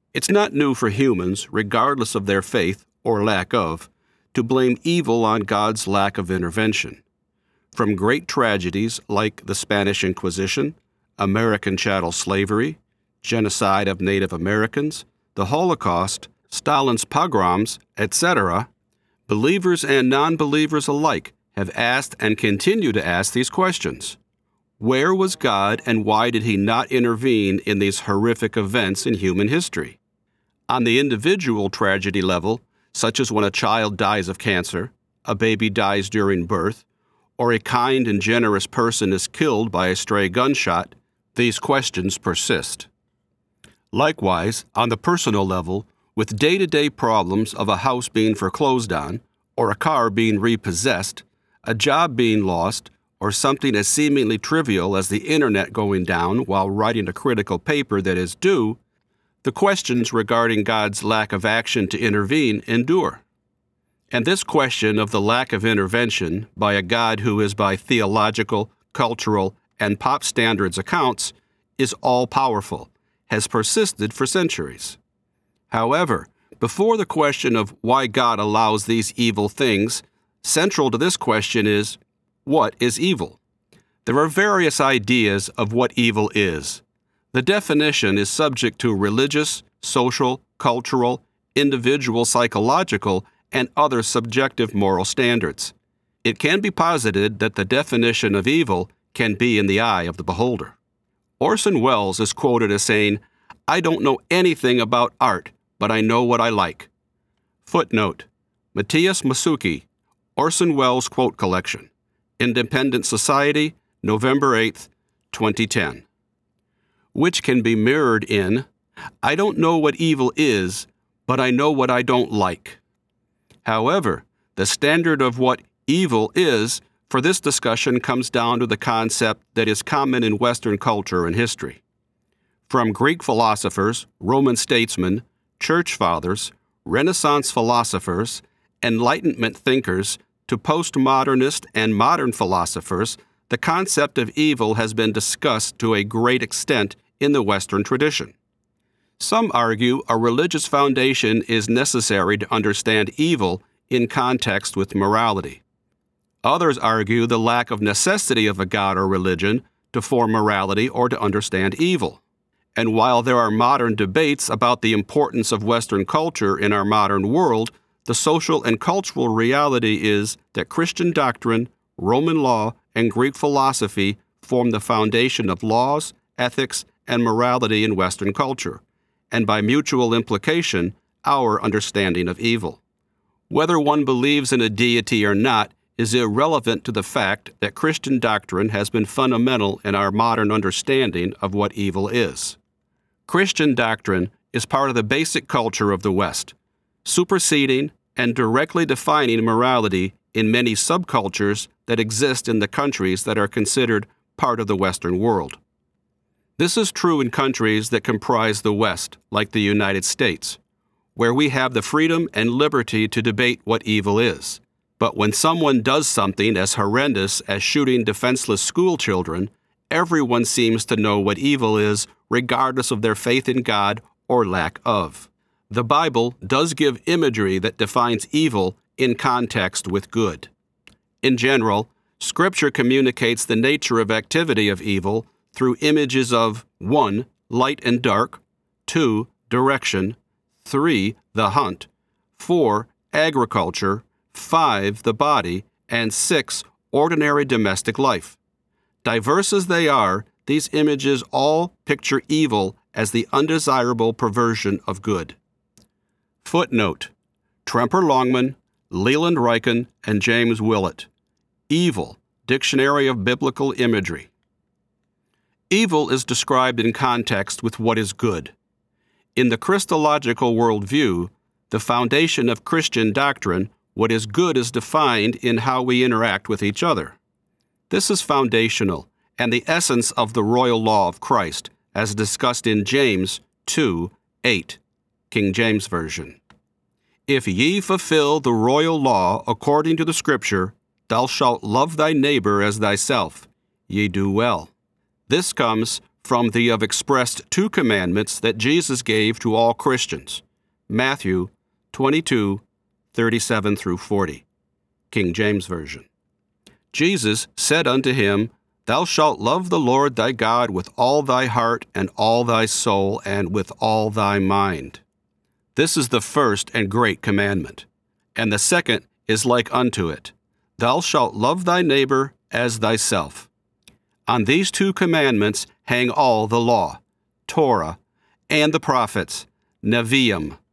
It's not new for humans, regardless of their faith or lack of, to blame evil on God's lack of intervention. From great tragedies like the Spanish Inquisition, American chattel slavery, genocide of Native Americans, the Holocaust, Stalin's pogroms, etc., believers and non-believers alike have asked and continue to ask these questions. Where was God, and why did He not intervene in these horrific events in human history? On the individual tragedy level, such as when a child dies of cancer, a baby dies during birth, or a kind and generous person is killed by a stray gunshot, these questions persist. Likewise, on the personal level, with day-to-day problems of a house being foreclosed on, or a car being repossessed, a job being lost, or something as seemingly trivial as the internet going down while writing a critical paper that is due, the questions regarding God's lack of action to intervene endure. And this question of the lack of intervention by a God who is by theological, cultural, and pop standards accounts is all-powerful, has persisted for centuries. However, before the question of why God allows these evil things, central to this question is, what is evil? There are various ideas of what evil is. The definition is subject to religious, social, cultural, individual psychological, and other subjective moral standards. It can be posited that the definition of evil can be in the eye of the beholder. Orson Welles is quoted as saying, "I don't know anything about art, but I know what I like." Footnote: Matthias Masucci, Orson Welles Quote Collection, Independent Society, November 8, 2010. Which can be mirrored in, "I don't know what evil is, but I know what I don't like." However, the standard of what evil is for this discussion comes down to the concept that is common in Western culture and history. From Greek philosophers, Roman statesmen, church fathers, Renaissance philosophers, Enlightenment thinkers, to postmodernist and modern philosophers, the concept of evil has been discussed to a great extent in the Western tradition. Some argue a religious foundation is necessary to understand evil in context with morality. Others argue the lack of necessity of a God or religion to form morality or to understand evil. And while there are modern debates about the importance of Western culture in our modern world, the social and cultural reality is that Christian doctrine, Roman law, and Greek philosophy form the foundation of laws, ethics, and morality in Western culture, and by mutual implication, our understanding of evil. Whether one believes in a deity or not is irrelevant to the fact that Christian doctrine has been fundamental in our modern understanding of what evil is. Christian doctrine is part of the basic culture of the West, superseding and directly defining morality in many subcultures that exist in the countries that are considered part of the Western world. This is true in countries that comprise the West, like the United States, where we have the freedom and liberty to debate what evil is. But when someone does something as horrendous as shooting defenseless school children, everyone seems to know what evil is, regardless of their faith in God or lack of. The Bible does give imagery that defines evil in context with good. In general, Scripture communicates the nature of activity of evil through images of 1. Light and dark, 2. Direction, 3. The hunt, 4. Agriculture, 5. The body, and 6. Ordinary domestic life. Diverse as they are, these images all picture evil as the undesirable perversion of good. Footnote: Tremper Longman, Leland Ryken, and James Willett. Evil, Dictionary of Biblical Imagery. Evil is described in context with what is good. In the Christological worldview, the foundation of Christian doctrine, what is good is defined in how we interact with each other. This is foundational and the essence of the royal law of Christ, as discussed in James 2:8, King James Version. If ye fulfill the royal law according to the Scripture, thou shalt love thy neighbor as thyself, ye do well. This comes from the of expressed two commandments that Jesus gave to all Christians. Matthew 22:37 through 40, King James Version. Jesus said unto him, Thou shalt love the Lord thy God with all thy heart and all thy soul and with all thy mind. This is the first and great commandment. And the second is like unto it. Thou shalt love thy neighbor as thyself. On these two commandments hang all the law, Torah, and the prophets, Nevi'im,